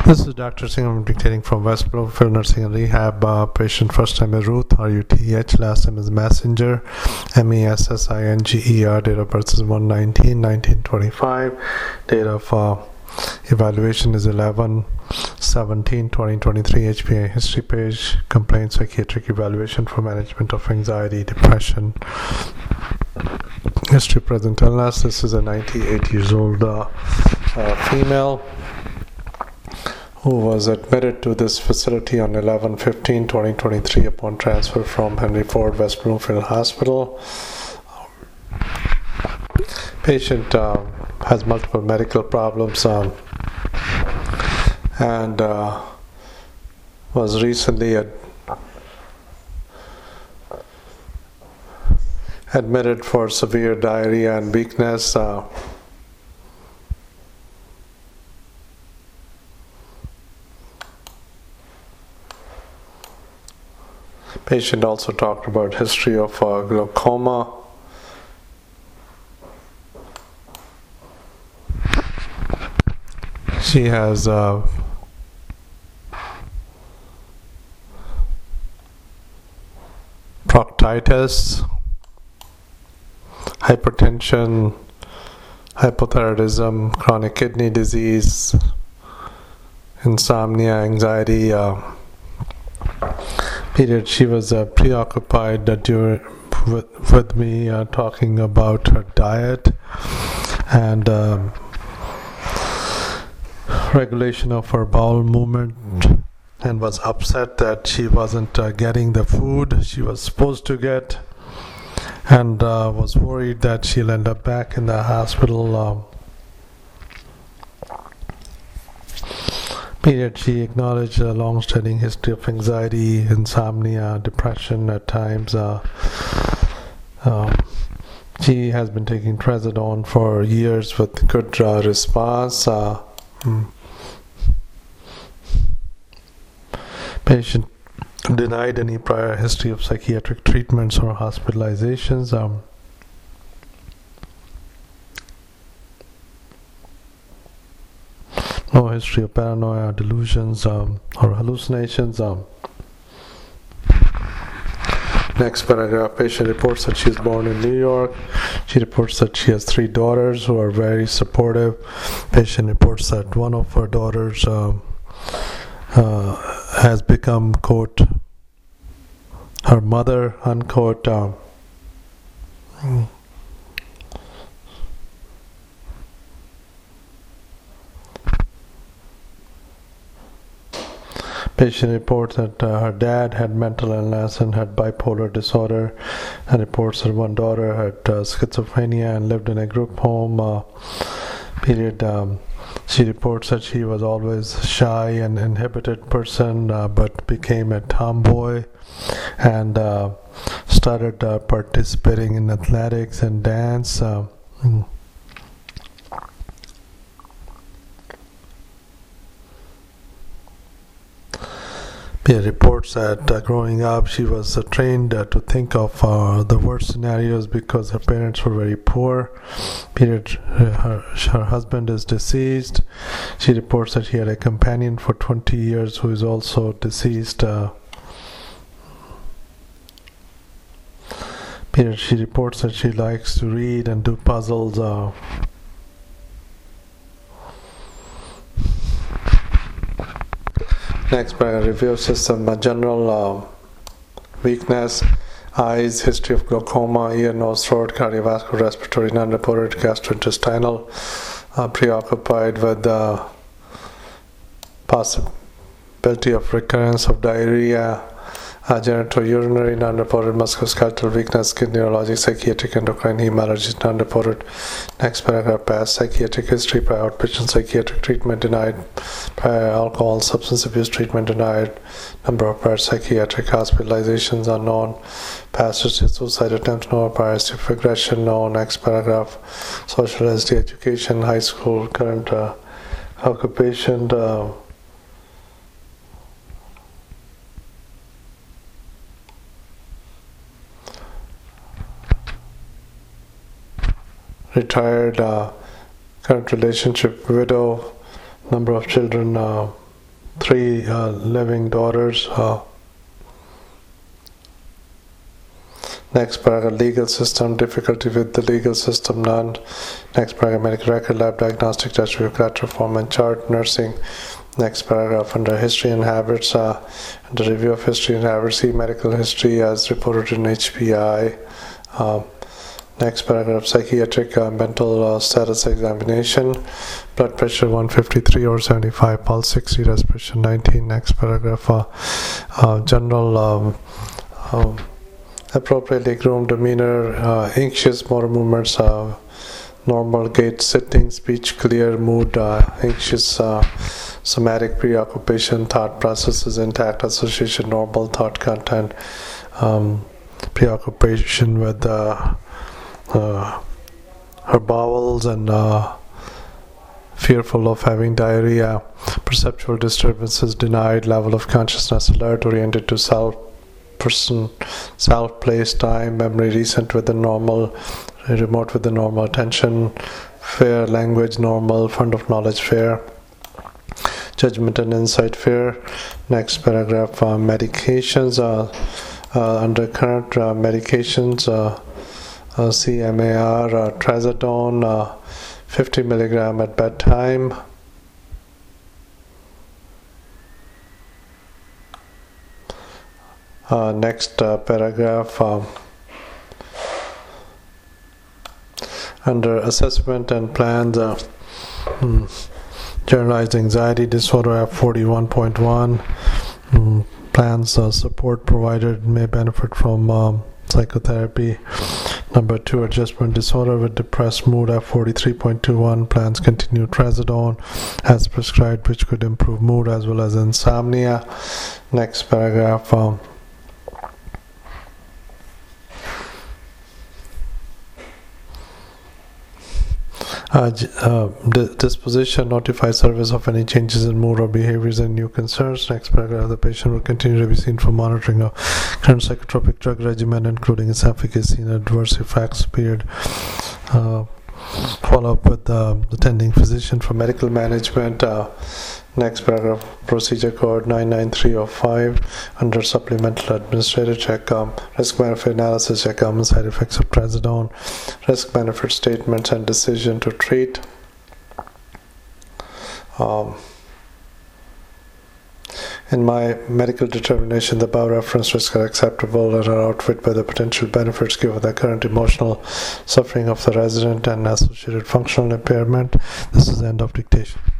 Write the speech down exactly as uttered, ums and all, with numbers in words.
This is Doctor Singh. I'm dictating from West Bloomfield Nursing and Rehab. Uh, patient first name is Ruth, R U T H. Last name is Messenger, M E S S I N G E R. Date of birth is one nineteen nineteen twenty-five. Date of uh, evaluation is eleven seventeen twenty twenty-three. H P A history page. Complaint psychiatric evaluation for management of anxiety, depression. History present illness. This is a ninety-eight years old uh, uh, female who was admitted to this facility on eleven fifteen twenty twenty-three upon transfer from Henry Ford West Bloomfield Hospital. Patient uh, has multiple medical problems um, and uh, was recently ad- admitted for severe diarrhea and weakness. Uh, Patient also talked about history of uh, glaucoma. She has uh, proctitis, hypertension, hypothyroidism, chronic kidney disease, insomnia, anxiety. Uh, period. She was uh, preoccupied uh, during, with, with me uh, talking about her diet and um, regulation of her bowel movement, and was upset that she wasn't uh, getting the food she was supposed to get, and uh, was worried that she'll end up back in the hospital. Um, Period. She acknowledged a long-standing history of anxiety, insomnia, depression at times. Uh, um, she has been taking trazodone for years with good uh, response. Uh, mm. Patient denied any prior history of psychiatric treatments or hospitalizations. Um, No history of paranoia, delusions, um, or hallucinations. Um. Next paragraph. Patient reports that she is born in New York. She reports that she has three daughters who are very supportive. Patient reports that one of her daughters um, uh, has become, quote, her mother, unquote. Um, Patient reports that uh, her dad had mental illness and had bipolar disorder, and reports that one daughter had uh, schizophrenia and lived in a group home. Uh, period. Um, she reports that she was always shy and inhibited person, uh, but became a tomboy and uh, started uh, participating in athletics and dance. Uh, Yeah, reports that uh, growing up she was uh, trained uh, to think of uh, the worst scenarios because her parents were very poor. Period. Her, her husband is deceased. She reports that she had a companion for twenty years who is also deceased. Uh, period. She reports that she likes to read and do puzzles. Uh, Next, by review system, uh, general uh, weakness, eyes, history of glaucoma, ear, nose, throat, cardiovascular, respiratory, non-reported, gastrointestinal, uh, preoccupied with the possibility of recurrence of diarrhea, uh, genitourinary, non-reported, musculoskeletal weakness, skin, neurologic, psychiatric, endocrine, heme allergies, non-reported. Next paragraph, past psychiatric history, prior outpatient psychiatric treatment denied, prior alcohol, substance abuse treatment denied, number of prior psychiatric hospitalizations unknown, past history of suicide attempts no, prior history of aggression no. Next paragraph, social history, education, high school, current uh, occupation, uh, retired, uh, current relationship, widow, number of children, uh, three uh, living daughters. Uh, Next paragraph, legal system, difficulty with the legal system, none. Next paragraph, medical record, lab diagnostic test, bureaucratic reform and chart, nursing. Next paragraph, under history and habits, uh, under review of history and habits, see medical history as reported in H P I. Um, next paragraph, psychiatric uh, mental uh, status examination, blood pressure one fifty-three over seventy-five, pulse sixty, respiration nineteen. Next paragraph, uh, uh, general um, um, appropriately groomed demeanor, uh, anxious motor movements, uh, normal gait, sitting, speech clear, mood uh, anxious, uh, somatic preoccupation, thought processes intact, association normal, thought content, um, preoccupation with uh, uh, her bowels and uh, fearful of having diarrhea, perceptual disturbances denied, level of consciousness alert, oriented to self, person, self, place, time, memory recent with the normal, remote with the normal, attention fair, language normal, fund of knowledge fair, judgment and insight fair. Next paragraph, uh, medications, uh, uh, under current uh, medications, uh, uh, C M A R, uh, trazodone, uh, fifty milligram at bedtime. Uh, next uh, paragraph, um, under assessment and plans, uh, hmm, generalized anxiety disorder, F forty-one point one, hmm, plans uh, support provided may benefit from um, psychotherapy. Number two, adjustment disorder with depressed mood, F forty-three point two one, plans continue trazodone as prescribed, which could improve mood as well as insomnia. Next paragraph, um, Uh, uh, disposition, notify service of any changes in mood or behaviors and new concerns. Next paragraph, the patient will continue to be seen for monitoring of current psychotropic drug regimen, including its efficacy and adverse effects period. Uh, follow up with uh, the attending physician for medical management. Uh, next paragraph, procedure code nine nine three oh five, under supplemental administrative check, um, risk benefit analysis, check common side effects of trazodone, risk benefit statements and decision to treat. Um, in my medical determination, the above reference risks are acceptable and are outweighed by the potential benefits given the current emotional suffering of the resident and associated functional impairment. This is the end of dictation.